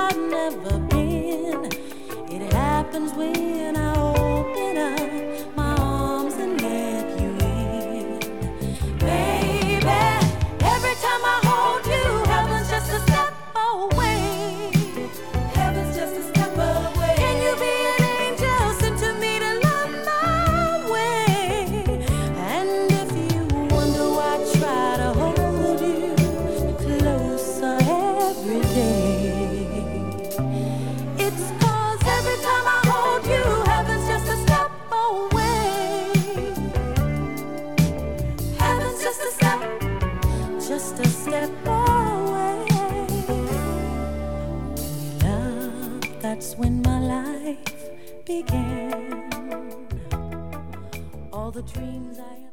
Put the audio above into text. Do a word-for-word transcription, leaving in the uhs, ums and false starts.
I've never been. It happens when I open up my arms and let you in. Baby, every time I hold you, heaven's just a step away. Heaven's just a step away. Can you be an angel sent to me to love my way? And if you wonder why I try to hold you closer every day, it's 'cause every time I hold you, heaven's just a step away. Heaven's just a step, just a step away. When we love, that's when my life began. All the dreams I